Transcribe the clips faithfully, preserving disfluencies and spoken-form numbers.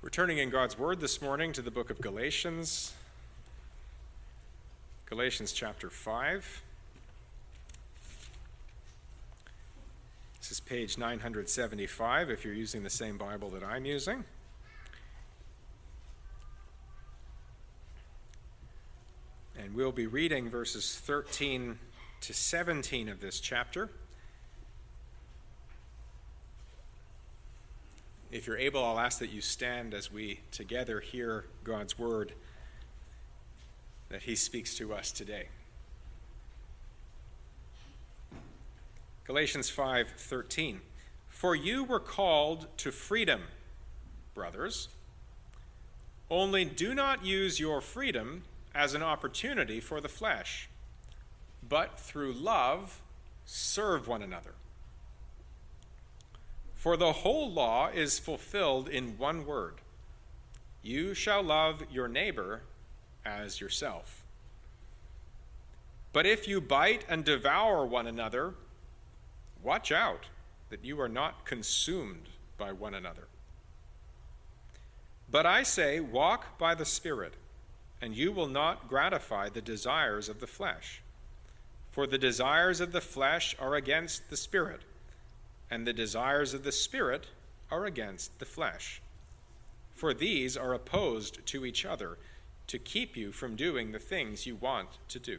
We're turning in God's Word this morning to the book of Galatians, Galatians chapter five. This is page nine seventy-five if you're using the same Bible that I'm using. And we'll be reading verses thirteen to seventeen of this chapter. If you're able, I'll ask that you stand as we together hear God's word that he speaks to us today. Galatians five thirteen. For you were called to freedom, brothers. Only do not use your freedom as an opportunity for the flesh, but through love serve one another. For the whole law is fulfilled in one word: you shall love your neighbor as yourself. But if you bite and devour one another, watch out that you are not consumed by one another. But I say, walk by the Spirit, and you will not gratify the desires of the flesh. For the desires of the flesh are against the Spirit, and the desires of the Spirit are against the flesh. For these are opposed to each other to keep you from doing the things you want to do.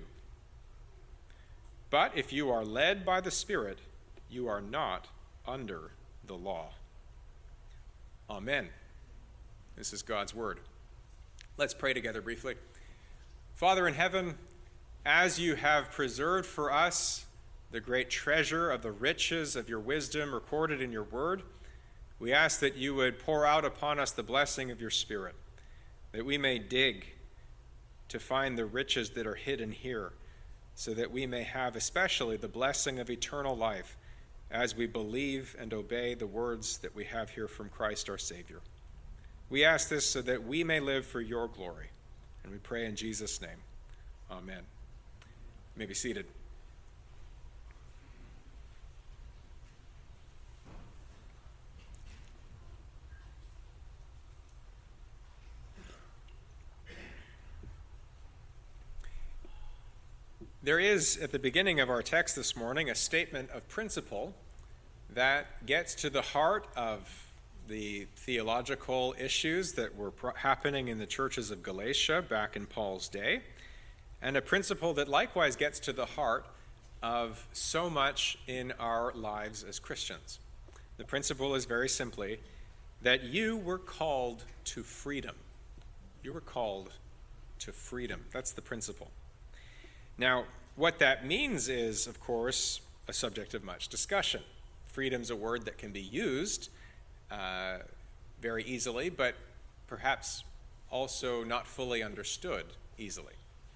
But if you are led by the Spirit, you are not under the law. Amen. This is God's word. Let's pray together briefly. Father in heaven, as you have preserved for us the great treasure of the riches of your wisdom recorded in your word, we ask that you would pour out upon us the blessing of your Spirit, that we may dig to find the riches that are hidden here, so that we may have especially the blessing of eternal life as we believe and obey the words that we have here from Christ our Savior. We ask this so that we may live for your glory, and we pray in Jesus' name. Amen. You may be seated. There is, at the beginning of our text this morning, a statement of principle that gets to the heart of the theological issues that were pro- happening in the churches of Galatia back in Paul's day, and a principle that likewise gets to the heart of so much in our lives as Christians. The principle is very simply that you were called to freedom. You were called to freedom. That's the principle. Now, what that means is, of course, a subject of much discussion. Freedom's a word that can be used uh, very easily, but perhaps also not fully understood easily.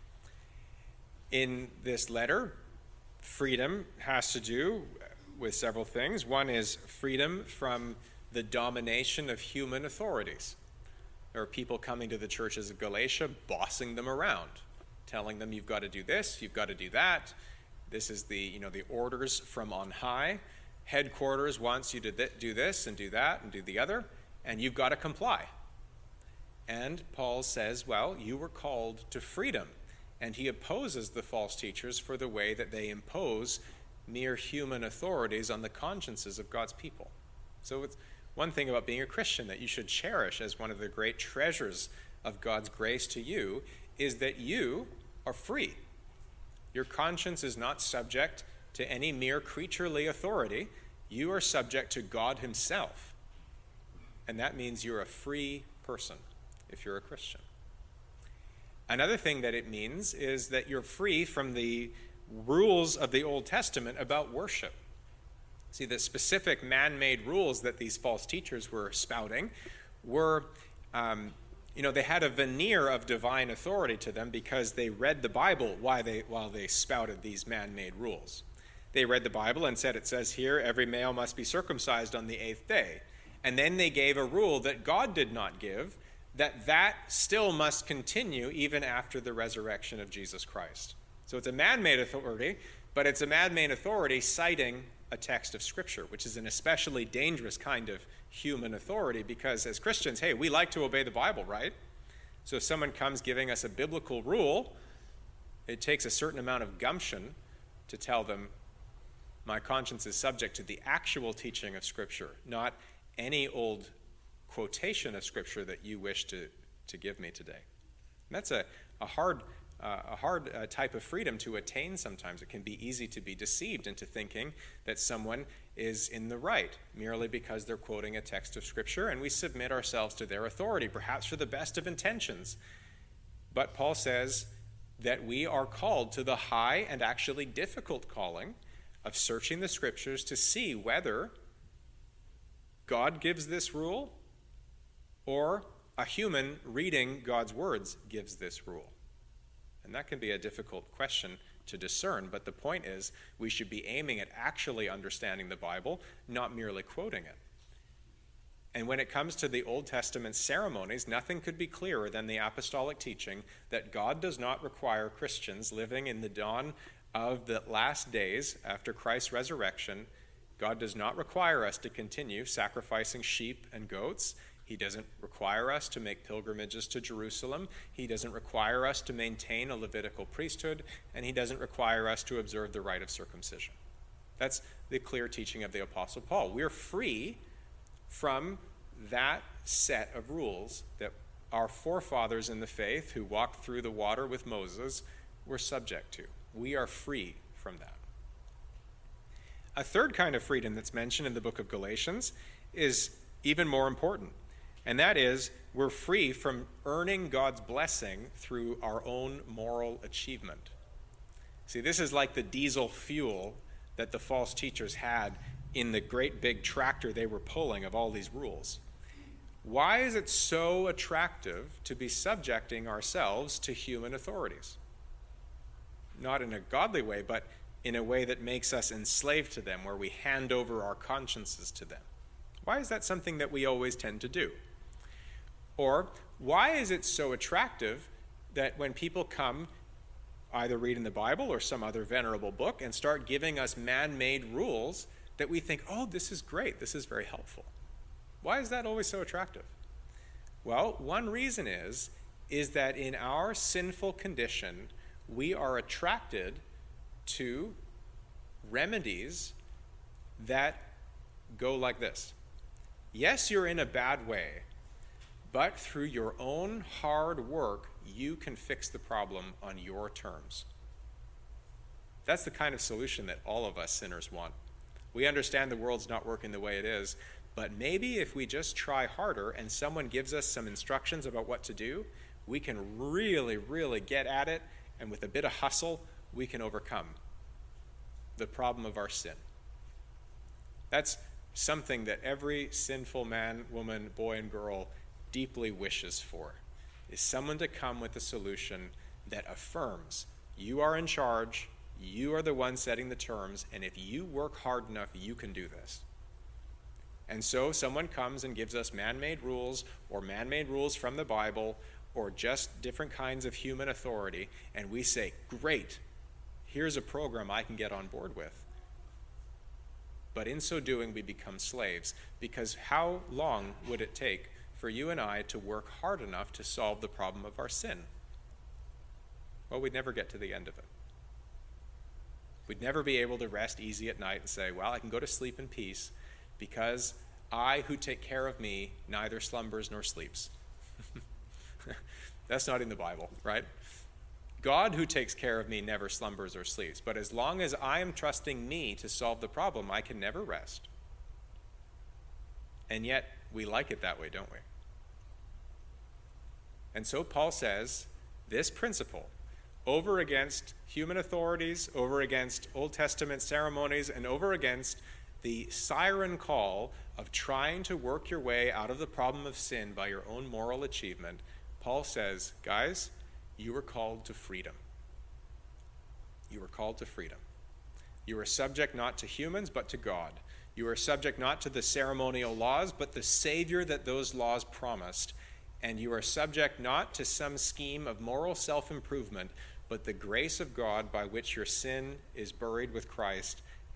In this letter, freedom has to do with several things. One is freedom from the domination of human authorities. There are people coming to the churches of Galatia, bossing them around, telling them you've got to do this, you've got to do that. This is the, you know, the orders from on high. Headquarters wants you to th- do this and do that and do the other, and you've got to comply. And Paul says, well, you were called to freedom. And he opposes the false teachers for the way that they impose mere human authorities on the consciences of God's people. So it's one thing about being a Christian that you should cherish as one of the great treasures of God's grace to you is that you are free. Your conscience is not subject to any mere creaturely authority. You are subject to God himself. And that means you're a free person if you're a Christian. Another thing that it means is that you're free from the rules of the Old Testament about worship. See, the specific man-made rules that these false teachers were spouting were um, You know, they had a veneer of divine authority to them because they read the Bible while they, while they spouted these man-made rules. They read the Bible and said, it says here, every male must be circumcised on the eighth day. And then they gave a rule that God did not give, that that still must continue even after the resurrection of Jesus Christ. So it's a man-made authority, but it's a man-made authority citing a text of Scripture, which is an especially dangerous kind of human authority because as Christians, hey, we like to obey the Bible, right? So if someone comes giving us a biblical rule, it takes a certain amount of gumption to tell them, my conscience is subject to the actual teaching of Scripture, not any old quotation of Scripture that you wish to, to give me today. And that's a, a hard, uh, a hard uh, type of freedom to attain sometimes. It can be easy to be deceived into thinking that someone is in the right merely because they're quoting a text of Scripture, and we submit ourselves to their authority, perhaps for the best of intentions. But Paul says that we are called to the high and actually difficult calling of searching the Scriptures to see whether God gives this rule or a human reading God's words gives this rule. And that can be a difficult question to discern, but the point is we should be aiming at actually understanding the Bible, not merely quoting it. And when it comes to the Old Testament ceremonies, nothing could be clearer than the apostolic teaching that God does not require Christians living in the dawn of the last days after Christ's resurrection. God does not require us to continue sacrificing sheep and goats. He doesn't require us to make pilgrimages to Jerusalem. He doesn't require us to maintain a Levitical priesthood, and he doesn't require us to observe the rite of circumcision. That's the clear teaching of the Apostle Paul. We're free from that set of rules that our forefathers in the faith who walked through the water with Moses were subject to. We are free from that. A third kind of freedom that's mentioned in the book of Galatians is even more important, and that is we're free from earning God's blessing through our own moral achievement. See, this is like the diesel fuel that the false teachers had in the great big tractor they were pulling of all these rules. Why is it so attractive to be subjecting ourselves to human authorities? Not in a godly way, but in a way that makes us enslaved to them, where we hand over our consciences to them. Why is that something that we always tend to do? Or why is it so attractive that when people come either reading the Bible or some other venerable book and start giving us man-made rules that we think, oh, this is great, this is very helpful? Why is that always so attractive? Well, one reason is, is that in our sinful condition, we are attracted to remedies that go like this. Yes, you're in a bad way, but through your own hard work, you can fix the problem on your terms. That's the kind of solution that all of us sinners want. We understand the world's not working the way it is, but maybe if we just try harder and someone gives us some instructions about what to do, we can really, really get at it, and with a bit of hustle, we can overcome the problem of our sin. That's something that every sinful man, woman, boy, and girl deeply wishes for, is someone to come with a solution that affirms you are in charge, you are the one setting the terms, and if you work hard enough, you can do this. And so someone comes and gives us man-made rules or man-made rules from the Bible or just different kinds of human authority, and we say, great, here's a program I can get on board with. But in so doing, we become slaves, because how long would it take for you and I to work hard enough to solve the problem of our sin? Well, we'd never get to the end of it. We'd never be able to rest easy at night and say, well, I can go to sleep in peace because I who take care of me neither slumbers nor sleeps. That's not in the Bible, right? God who takes care of me never slumbers or sleeps, but as long as I am trusting me to solve the problem, I can never rest. And yet, we like it that way, don't we? And so Paul says, this principle, over against human authorities, over against Old Testament ceremonies, and over against the siren call of trying to work your way out of the problem of sin by your own moral achievement, Paul says, guys, you are called to freedom. You are called to freedom. You are subject not to humans, but to God. You are subject not to the ceremonial laws, but the Savior that those laws promised. And you are subject not to some scheme of moral self-improvement, but the grace of God by which your sin is buried with Christ,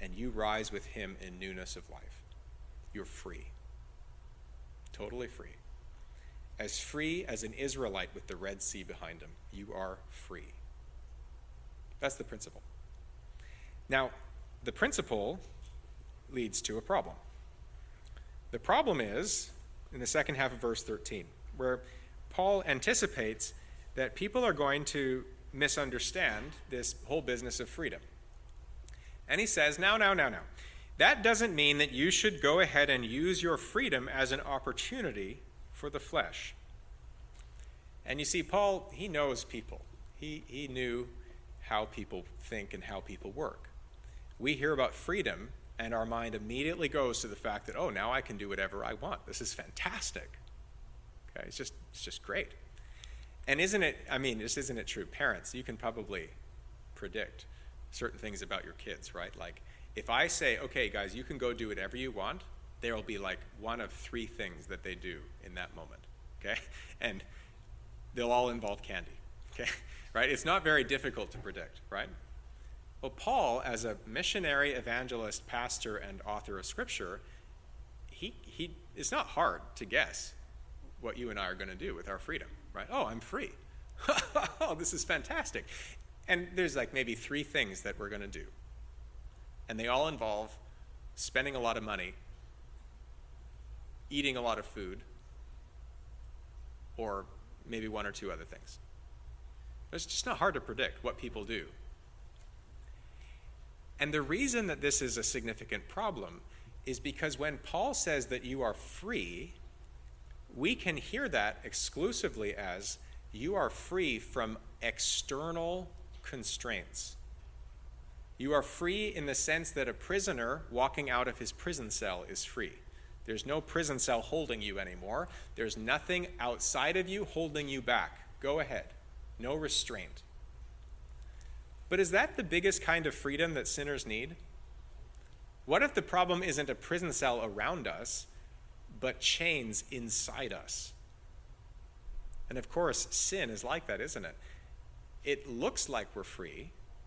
and you rise with him in newness of life. You're free. Totally free. As free as an Israelite with the Red Sea behind him. You are free. That's the principle. Now, the principle leads to a problem. The problem is in the second half of verse thirteen, where Paul anticipates that people are going to misunderstand this whole business of freedom. And he says, now, now, now, now, that doesn't mean that you should go ahead and use your freedom as an opportunity for the flesh. And you see, Paul, he knows people. He, he knew how people think and how people work. We hear about freedom, and our mind immediately goes to the fact that, oh, now I can do whatever I want. This is fantastic. Okay, it's just, it's just great. And isn't it, I mean, just isn't it true? Parents, you can probably predict certain things about your kids, right? Like, if I say, okay, guys, you can go do whatever you want, there will be like one of three things that they do in that moment, okay? And they'll all involve candy, okay? Right? It's not very difficult to predict, right? Well, Paul, as a missionary, evangelist, pastor, and author of Scripture, he he it's not hard to guess what you and I are going to do with our freedom, right? Oh, I'm free. Oh, this is fantastic. And there's like maybe three things that we're going to do. And they all involve spending a lot of money, eating a lot of food, or maybe one or two other things. It's just not hard to predict what people do. And the reason that this is a significant problem is because when Paul says that you are free, we can hear that exclusively as you are free from external constraints. You are free in the sense that a prisoner walking out of his prison cell is free. There's no prison cell holding you anymore. There's nothing outside of you holding you back. Go ahead. No restraint. But is that the biggest kind of freedom that sinners need? What if the problem isn't a prison cell around us, but chains inside us? And of course, sin is like that, isn't it? It looks like we're free,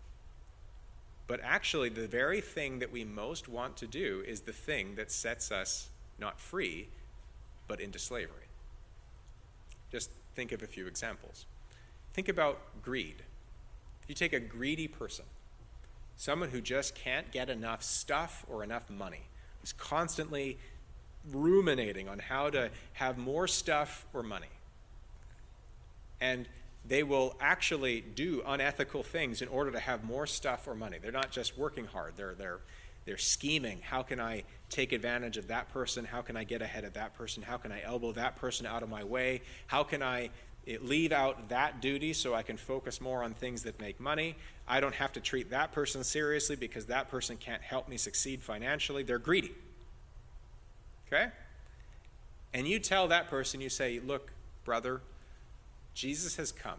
but actually the very thing that we most want to do is the thing that sets us not free, but into slavery. Just think of a few examples. Think about greed. You take a greedy person, someone who just can't get enough stuff or enough money, who's constantly ruminating on how to have more stuff or money. And they will actually do unethical things in order to have more stuff or money. They're not just working hard. They're, they're, they're scheming. How can I take advantage of that person? How can I get ahead of that person? How can I elbow that person out of my way? How can I leave out that duty so I can focus more on things that make money? I don't have to treat that person seriously because that person can't help me succeed financially. They're greedy. Okay? And you tell that person, you say, look, brother, Jesus has come.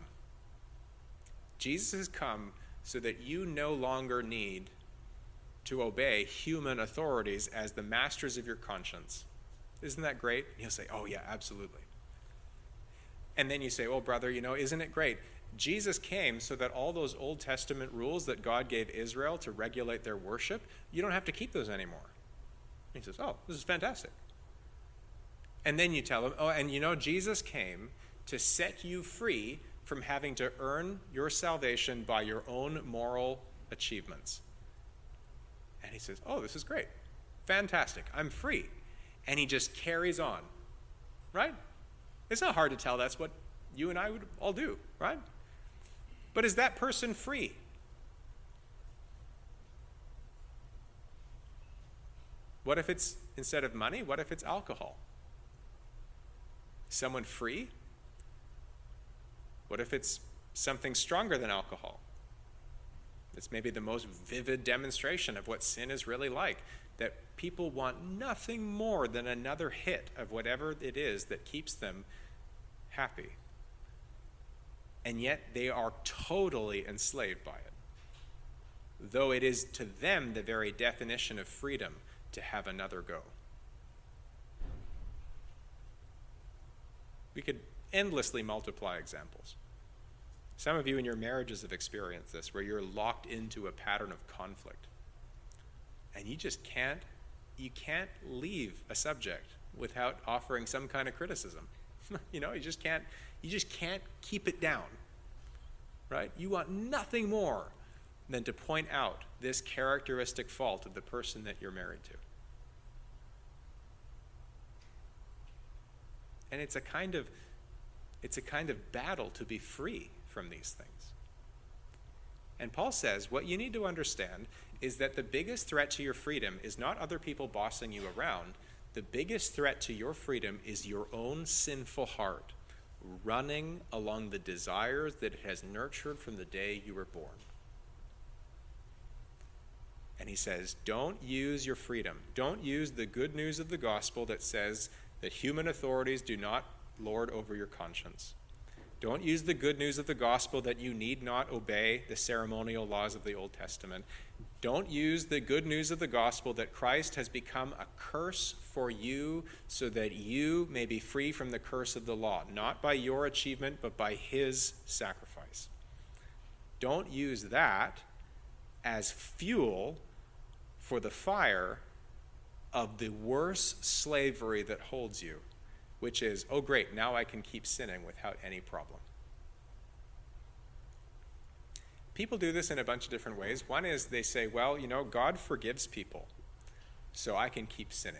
Jesus has come so that you no longer need to obey human authorities as the masters of your conscience. Isn't that great? And he'll say, oh yeah, absolutely. And then you say, oh, brother, you know, isn't it great? Jesus came so that all those Old Testament rules that God gave Israel to regulate their worship, you don't have to keep those anymore. And he says, oh, this is fantastic. And then you tell him, oh, and you know, Jesus came to set you free from having to earn your salvation by your own moral achievements. And he says, oh, this is great. Fantastic. I'm free. And he just carries on, right? It's not hard to tell that's what you and I would all do, right? But is that person free? What if it's, instead of money, what if it's alcohol? Someone free? What if it's something stronger than alcohol? It's maybe the most vivid demonstration of what sin is really like, that people want nothing more than another hit of whatever it is that keeps them happy. And yet they are totally enslaved by it, though it is to them the very definition of freedom to have another go. We could endlessly multiply examples. Some of you in your marriages have experienced this, where you're locked into a pattern of conflict. And you just can't, you can't leave a subject without offering some kind of criticism. You know, you just can't, you just can't keep it down, right? You want nothing more than to point out this characteristic fault of the person that you're married to. And it's a kind of, it's a kind of battle to be free from these things. And Paul says, what you need to understand is that the biggest threat to your freedom is not other people bossing you around. The biggest threat to your freedom is your own sinful heart running along the desires that it has nurtured from the day you were born. And he says, don't use your freedom. Don't use the good news of the gospel that says that human authorities do not lord over your conscience. Don't use the good news of the gospel that you need not obey the ceremonial laws of the Old Testament. Don't use the good news of the gospel that Christ has become a curse for you so that you may be free from the curse of the law, not by your achievement, but by his sacrifice. Don't use that as fuel for the fire of the worst slavery that holds you, which is, oh great, now I can keep sinning without any problem. People do this in a bunch of different ways. One is they say, well, you know, God forgives people, so I can keep sinning.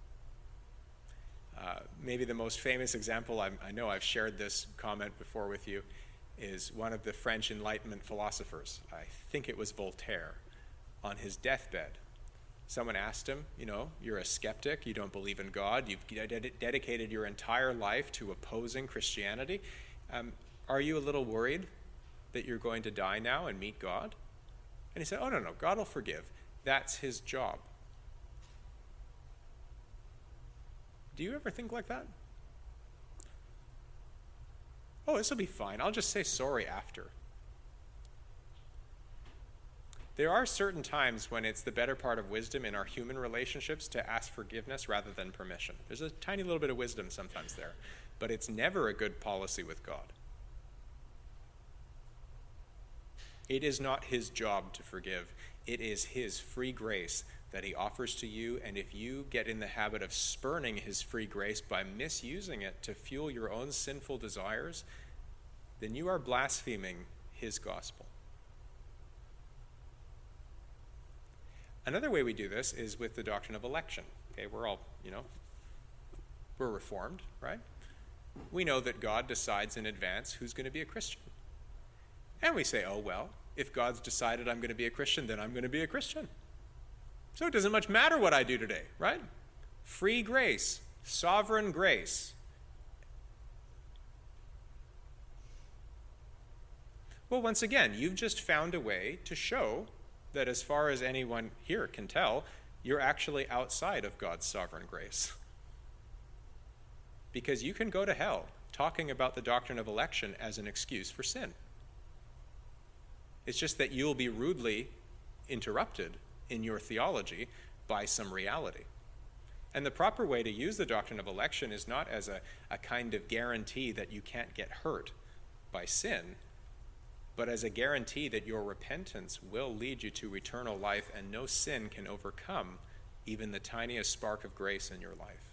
Uh, maybe the most famous example, I'm, I know I've shared this comment before with you, is one of the French Enlightenment philosophers. I think it was Voltaire. On his deathbed, someone asked him, you know, you're a skeptic, you don't believe in God, you've ded- dedicated your entire life to opposing Christianity. Um, are you a little worried that you're going to die now and meet God? And he said, oh, no, no, God will forgive. That's his job. Do you ever think like that? Oh, this will be fine. I'll just say sorry after. There are certain times when it's the better part of wisdom in our human relationships to ask forgiveness rather than permission. There's a tiny little bit of wisdom sometimes there, but it's never a good policy with God. It is not his job to forgive. It is his free grace that he offers to you, and if you get in the habit of spurning his free grace by misusing it to fuel your own sinful desires, then you are blaspheming his gospel. Another way we do this is with the doctrine of election. Okay, we're all, you know, we're Reformed, right? We know that God decides in advance who's going to be a Christian. And we say, oh, well, if God's decided I'm going to be a Christian, then I'm going to be a Christian. So it doesn't much matter what I do today, right? Free grace, sovereign grace. Well, once again, you've just found a way to show that as far as anyone here can tell, you're actually outside of God's sovereign grace. Because you can go to hell talking about the doctrine of election as an excuse for sin. It's just that you'll be rudely interrupted in your theology by some reality. And the proper way to use the doctrine of election is not as a, a kind of guarantee that you can't get hurt by sin, but as a guarantee that your repentance will lead you to eternal life, and no sin can overcome even the tiniest spark of grace in your life.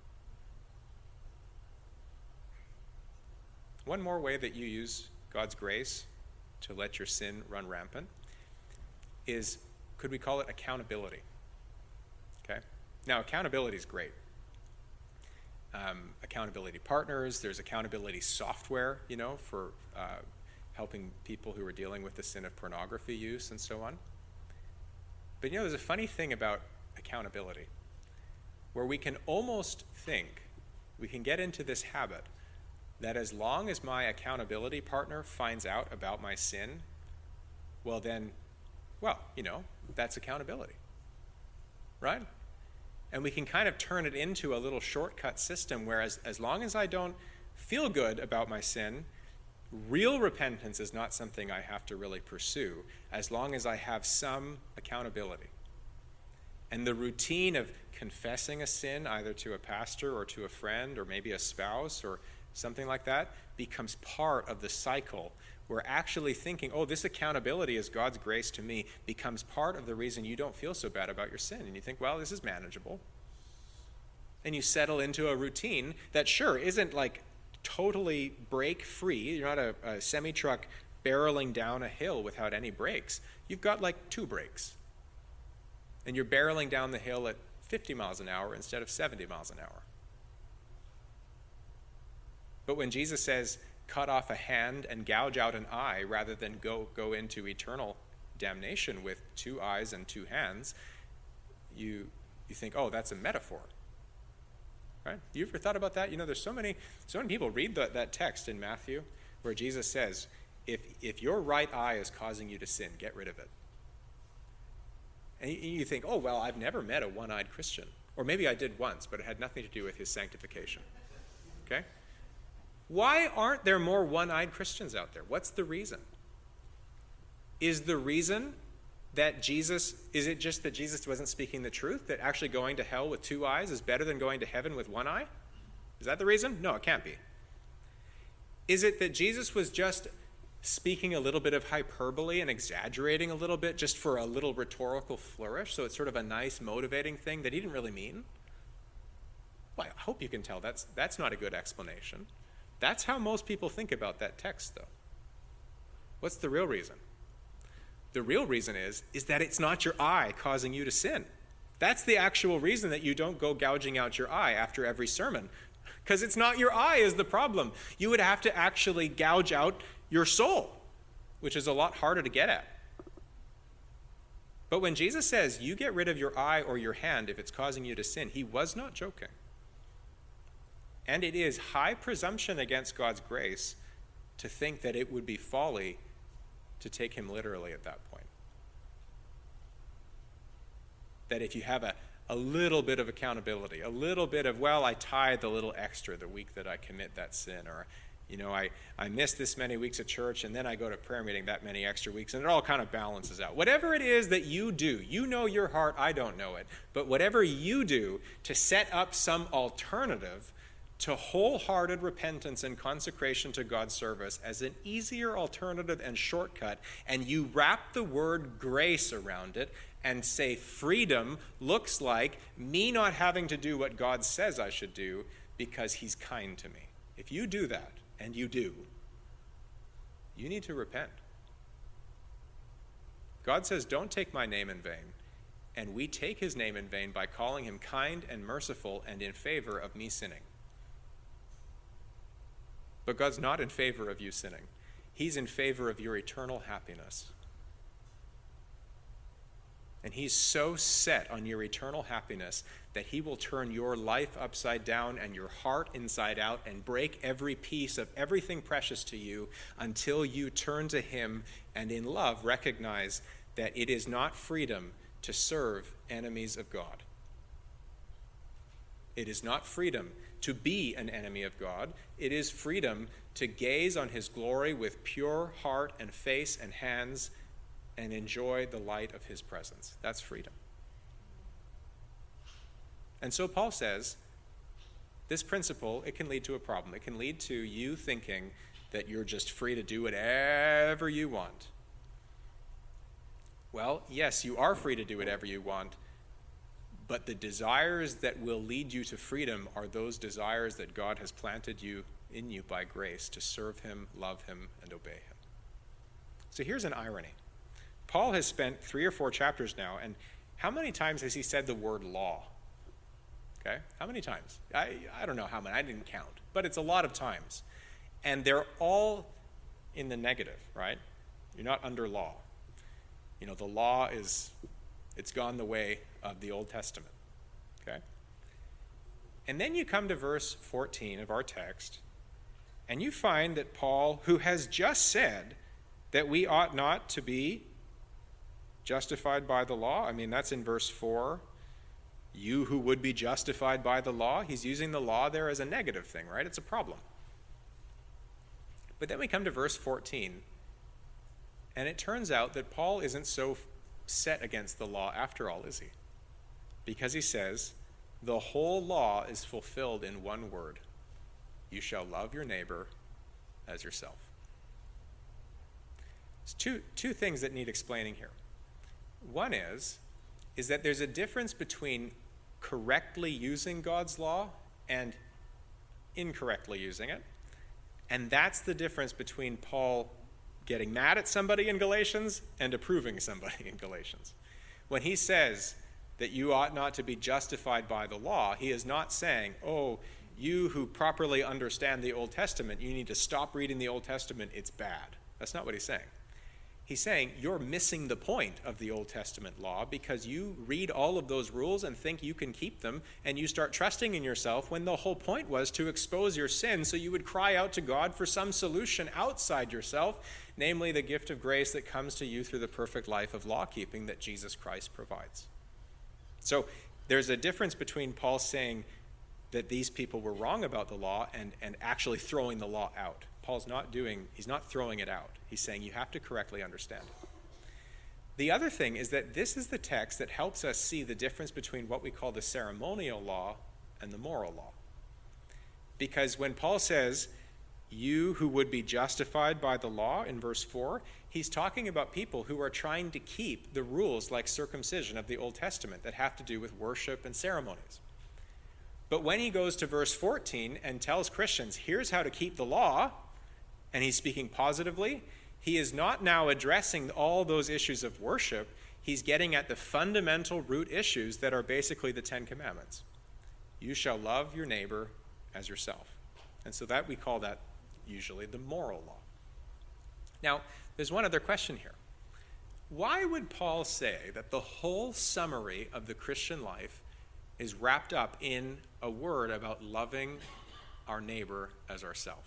One more way that you use God's grace to let your sin run rampant is, could we call it accountability? Okay? Now, accountability is great. Um, accountability partners, there's accountability software, you know, for uh, helping people who are dealing with the sin of pornography use and so on. But you know, there's a funny thing about accountability, where we can almost think, we can get into this habit, that as long as my accountability partner finds out about my sin, well then, well, you know, that's accountability, right? And we can kind of turn it into a little shortcut system where as, as long as I don't feel good about my sin, real repentance is not something I have to really pursue, as long as I have some accountability. And the routine of confessing a sin, either to a pastor or to a friend or maybe a spouse or something like that, becomes part of the cycle where actually thinking, oh, this accountability is God's grace to me, becomes part of the reason you don't feel so bad about your sin. And you think, well, this is manageable. And you settle into a routine that, sure, isn't like totally brake-free. You're not a, a semi-truck barreling down a hill without any brakes. You've got like two brakes. And you're barreling down the hill at fifty miles an hour instead of seventy miles an hour. But when Jesus says, cut off a hand and gouge out an eye rather than go, go into eternal damnation with two eyes and two hands, you, you think, oh, that's a metaphor. Right? You ever thought about that? You know, there's so many, so many people read the, that text in Matthew where Jesus says, if, if your right eye is causing you to sin, get rid of it. And you, you think, oh, well, I've never met a one-eyed Christian. Or maybe I did once, but it had nothing to do with his sanctification. Okay? Why aren't there more one-eyed Christians out there? What's the reason? Is the reason that Jesus, is it just that Jesus wasn't speaking the truth, that actually going to hell with two eyes is better than going to heaven with one eye? Is that the reason? No, it can't be. Is it that Jesus was just speaking a little bit of hyperbole and exaggerating a little bit just for a little rhetorical flourish, so it's sort of a nice motivating thing that he didn't really mean? Well, I hope you can tell that's, that's not a good explanation. That's how most people think about that text, though. What's the real reason? The real reason is, is that it's not your eye causing you to sin. That's the actual reason that you don't go gouging out your eye after every sermon. Because it's not your eye is the problem. You would have to actually gouge out your soul, which is a lot harder to get at. But when Jesus says, you get rid of your eye or your hand if it's causing you to sin, he was not joking. And it is high presumption against God's grace to think that it would be folly to take him literally at that point. That if you have a, a little bit of accountability, a little bit of, well, I tithe a little extra the week that I commit that sin, or, you know, I, I miss this many weeks at church and then I go to prayer meeting that many extra weeks, and it all kind of balances out. Whatever it is that you do, you know your heart, I don't know it, but whatever you do to set up some alternative to wholehearted repentance and consecration to God's service as an easier alternative and shortcut, and you wrap the word grace around it and say freedom looks like me not having to do what God says I should do because he's kind to me. If you do that, and you do, you need to repent. God says, don't take my name in vain. And we take his name in vain by calling him kind and merciful and in favor of me sinning. But God's not in favor of you sinning. He's in favor of your eternal happiness. And he's so set on your eternal happiness that he will turn your life upside down and your heart inside out and break every piece of everything precious to you until you turn to him and in love recognize that it is not freedom to serve enemies of God. It is not freedom to be an enemy of God. It is freedom to gaze on his glory with pure heart and face and hands and enjoy the light of his presence. That's freedom. And so Paul says, this principle, it can lead to a problem. It can lead to you thinking that you're just free to do whatever you want. Well, yes, you are free to do whatever you want, but the desires that will lead you to freedom are those desires that God has planted you in you by grace to serve him, love him, and obey him. So here's an irony. Paul has spent three or four chapters now, and how many times has he said the word law? Okay, how many times? I, I don't know how many, I didn't count, but it's a lot of times. And they're all in the negative, right? You're not under law. You know, the law is, it's gone the way of the Old Testament, okay? And then you come to verse fourteen of our text, and you find that Paul, who has just said that we ought not to be justified by the law, I mean, that's in verse four, you who would be justified by the law, he's using the law there as a negative thing, right? It's a problem. But then we come to verse fourteen, and it turns out that Paul isn't so set against the law after all, is he? Because he says, the whole law is fulfilled in one word. You shall love your neighbor as yourself. There's two, two things that need explaining here. One is, is that there's a difference between correctly using God's law and incorrectly using it. And that's the difference between Paul getting mad at somebody in Galatians and approving somebody in Galatians. When he says that you ought not to be justified by the law, he is not saying, oh, you who properly understand the Old Testament, you need to stop reading the Old Testament, it's bad. That's not what he's saying. He's saying you're missing the point of the Old Testament law because you read all of those rules and think you can keep them, and you start trusting in yourself when the whole point was to expose your sin so you would cry out to God for some solution outside yourself, namely the gift of grace that comes to you through the perfect life of law-keeping that Jesus Christ provides. So there's a difference between Paul saying that these people were wrong about the law and, and actually throwing the law out. Paul's not doing, he's not throwing it out. He's saying you have to correctly understand it. The other thing is that this is the text that helps us see the difference between what we call the ceremonial law and the moral law. Because when Paul says, you who would be justified by the law in verse four, he's talking about people who are trying to keep the rules like circumcision of the Old Testament that have to do with worship and ceremonies. But when he goes to verse fourteen and tells Christians, here's how to keep the law, and he's speaking positively, he is not now addressing all those issues of worship. He's getting at the fundamental root issues that are basically the Ten Commandments. You shall love your neighbor as yourself. And so that we call that usually the moral law. Now, there's one other question here. Why would Paul say that the whole summary of the Christian life is wrapped up in a word about loving our neighbor as ourselves?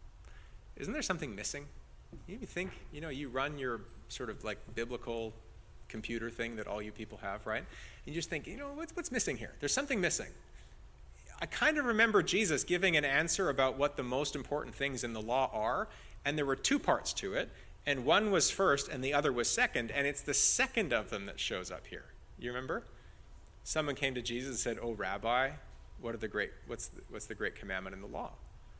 Isn't there something missing? You think, you know, you run your sort of like biblical computer thing that all you people have, right? And you just think, you know, what's, what's missing here? There's something missing. I kind of remember Jesus giving an answer about what the most important things in the law are, and there were two parts to it, and one was first and the other was second, and it's the second of them that shows up here. You remember? Someone came to Jesus and said, "Oh, Rabbi, what are the great? What's the, what's the great commandment in the law?"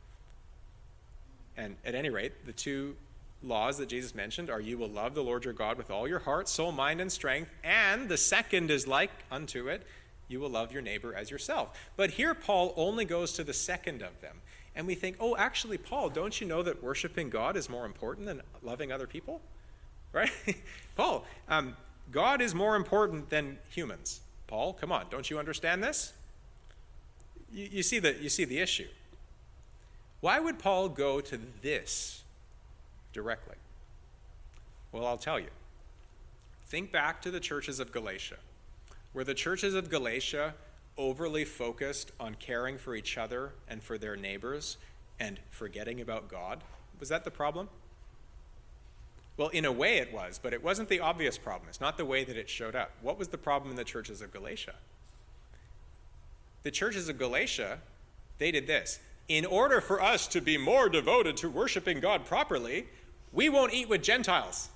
And at any rate, the two laws that Jesus mentioned are, you will love the Lord your God with all your heart, soul, mind, and strength, and the second is like unto it, you will love your neighbor as yourself. But here Paul only goes to the second of them. And we think, oh, actually, Paul, don't you know that worshiping God is more important than loving other people? Right? Paul, um, God is more important than humans. Paul, come on, don't you understand this? You, you see the, you see the issue. Why would Paul go to this directly? Well, I'll tell you. Think back to the churches of Galatia. Were the churches of Galatia overly focused on caring for each other and for their neighbors and forgetting about God? Was that the problem? Well, in a way it was, but it wasn't the obvious problem. It's not the way that it showed up. What was the problem in the churches of Galatia? The churches of Galatia, they did this. In order for us to be more devoted to worshiping God properly, we won't eat with Gentiles.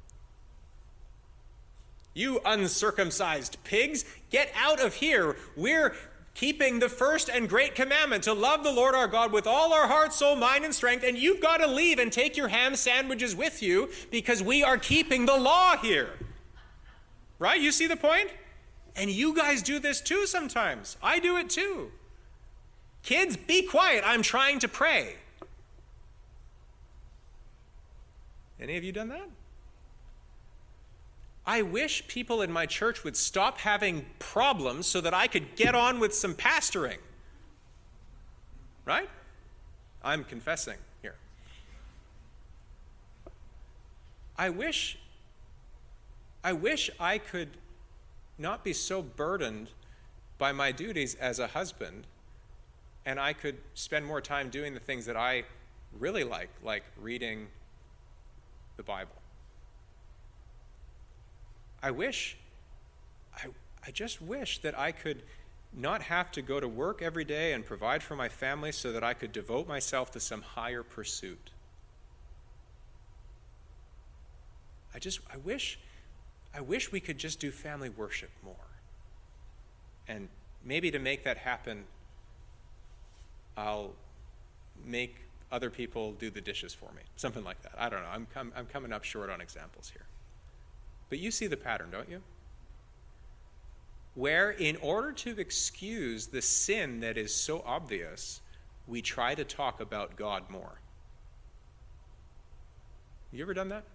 You uncircumcised pigs, get out of here. We're keeping the first and great commandment to love the Lord our God with all our heart, soul, mind, and strength, and you've got to leave and take your ham sandwiches with you because we are keeping the law here. Right? You see the point? And you guys do this too sometimes. I do it too. Kids, be quiet. I'm trying to pray. Any of you done that? I wish people in my church would stop having problems so that I could get on with some pastoring. Right? I'm confessing here. I wish, I wish I could not be so burdened by my duties as a husband, and I could spend more time doing the things that I really like, like reading the Bible. I wish, I, I just wish that I could not have to go to work every day and provide for my family so that I could devote myself to some higher pursuit. I just, I wish, I wish we could just do family worship more. And maybe to make that happen, I'll make other people do the dishes for me. Something like that. I don't know. I'm, com- I'm coming up short on examples here. But you see the pattern, don't you? Where in order to excuse the sin that is so obvious, we try to talk about God more. You ever done that?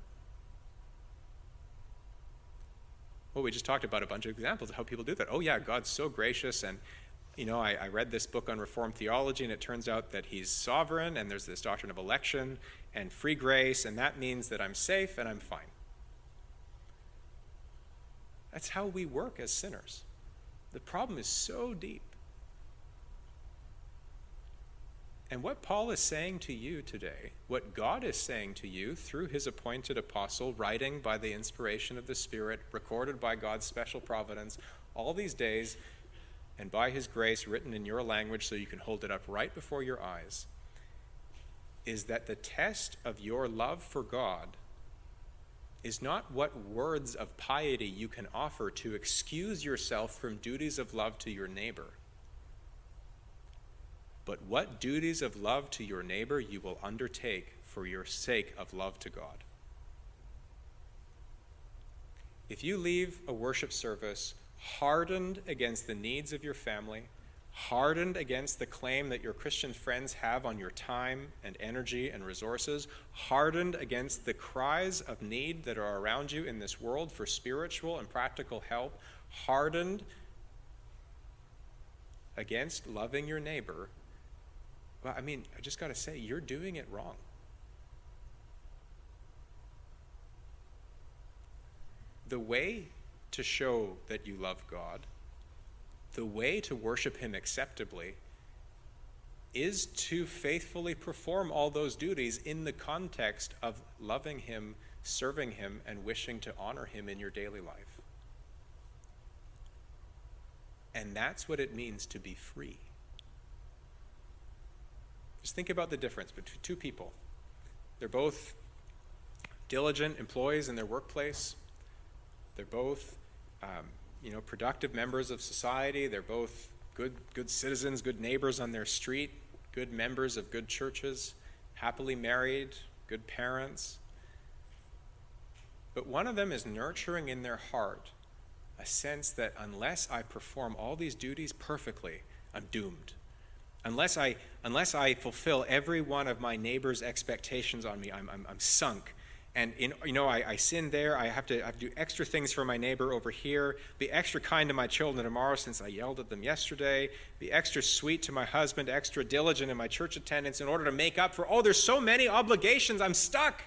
Well, we just talked about a bunch of examples of how people do that. Oh yeah, God's so gracious, and you know, I, I read this book on Reformed theology, and it turns out that he's sovereign, and there's this doctrine of election and free grace, and that means that I'm safe and I'm fine. That's how we work as sinners. The problem is so deep. And what Paul is saying to you today, what God is saying to you through his appointed apostle, writing by the inspiration of the Spirit, recorded by God's special providence, all these days, and by his grace written in your language so you can hold it up right before your eyes, is that the test of your love for God is not what words of piety you can offer to excuse yourself from duties of love to your neighbor, but what duties of love to your neighbor you will undertake for your sake of love to God. If you leave a worship service hardened against the needs of your family, hardened against the claim that your Christian friends have on your time and energy and resources, hardened against the cries of need that are around you in this world for spiritual and practical help, hardened against loving your neighbor, well, I mean, I just got to say, you're doing it wrong. The way to show that you love God, the way to worship him acceptably, is to faithfully perform all those duties in the context of loving him, serving him, and wishing to honor him in your daily life. And that's what it means to be free. Just think about the difference between two people. They're both diligent employees in their workplace. They're both, um, you know, productive members of society. They're both good, good citizens, good neighbors on their street, good members of good churches, happily married, good parents. But one of them is nurturing in their heart a sense that unless I perform all these duties perfectly, I'm doomed. Unless I, unless I fulfill every one of my neighbor's expectations on me, I'm, I'm, I'm sunk. And in, you know, I, I sin there. I have to, I have to do extra things for my neighbor over here. Be extra kind to my children tomorrow since I yelled at them yesterday. Be extra sweet to my husband. Extra diligent in my church attendance in order to make up for. Oh, there's so many obligations. I'm stuck.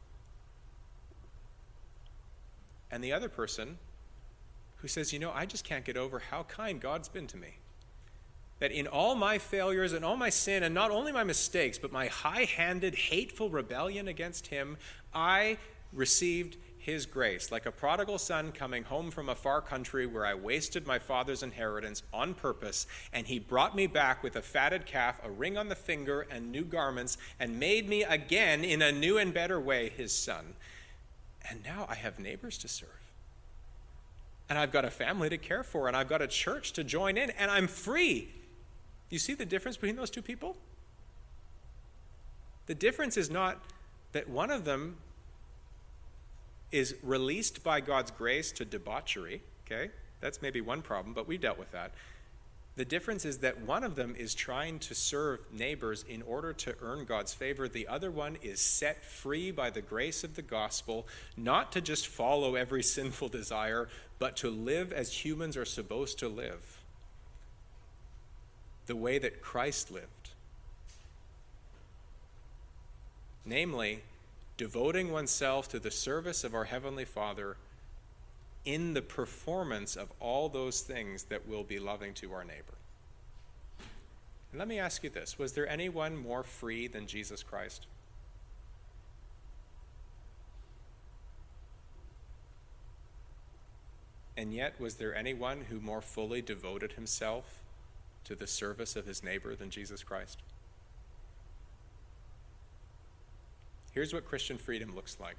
And the other person who says, you know, I just can't get over how kind God's been to me. That in all my failures and all my sin, and not only my mistakes, but my high-handed, hateful rebellion against him, I received his grace, like a prodigal son coming home from a far country where I wasted my father's inheritance on purpose, and he brought me back with a fatted calf, a ring on the finger, and new garments, and made me again, in a new and better way, his son. And now I have neighbors to serve. And I've got a family to care for, and I've got a church to join in, and I'm free. You see the difference between those two people? The difference is not that one of them is released by God's grace to debauchery, okay? That's maybe one problem, but we dealt with that. The difference is that one of them is trying to serve neighbors in order to earn God's favor. The other one is set free by the grace of the gospel, not to just follow every sinful desire, but to live as humans are supposed to live. The way that Christ lived. Namely, devoting oneself to the service of our Heavenly Father in the performance of all those things that will be loving to our neighbor. And let me ask you this, was there anyone more free than Jesus Christ? And yet, was there anyone who more fully devoted himself to the service of his neighbor than Jesus Christ? Here's what Christian freedom looks like.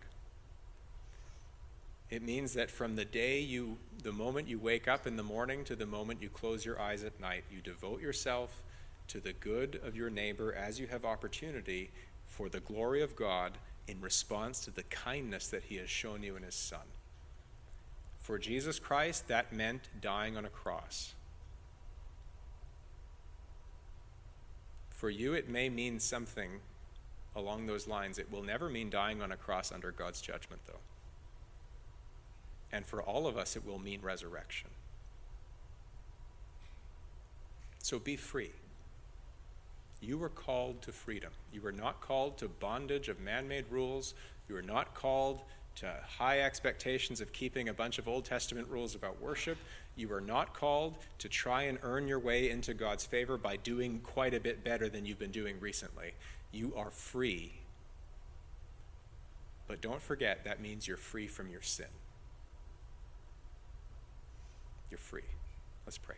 It means that from the day you, the moment you wake up in the morning to the moment you close your eyes at night, you devote yourself to the good of your neighbor as you have opportunity for the glory of God in response to the kindness that he has shown you in his Son. For Jesus Christ, that meant dying on a cross. For you, it may mean something along those lines. It will never mean dying on a cross under God's judgment, though. And for all of us, it will mean resurrection. So be free. You were called to freedom. You were not called to bondage of man-made rules. You were not called to high expectations of keeping a bunch of Old Testament rules about worship. You are not called to try and earn your way into God's favor by doing quite a bit better than you've been doing recently. You are free. But don't forget, that means you're free from your sin. You're free. Let's pray.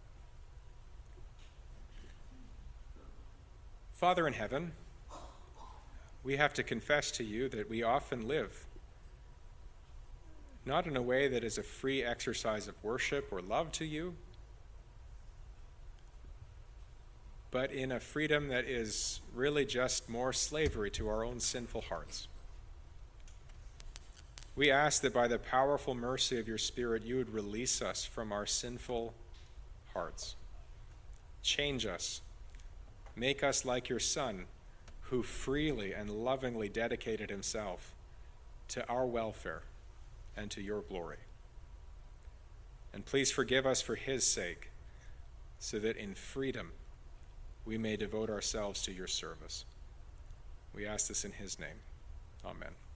Father in heaven, we have to confess to you that we often live not in a way that is a free exercise of worship or love to you, but in a freedom that is really just more slavery to our own sinful hearts. We ask that by the powerful mercy of your Spirit, you would release us from our sinful hearts. Change us. Make us like your Son, who freely and lovingly dedicated himself to our welfare and to your glory. And please forgive us for his sake, so that in freedom we may devote ourselves to your service. We ask this in his name. Amen.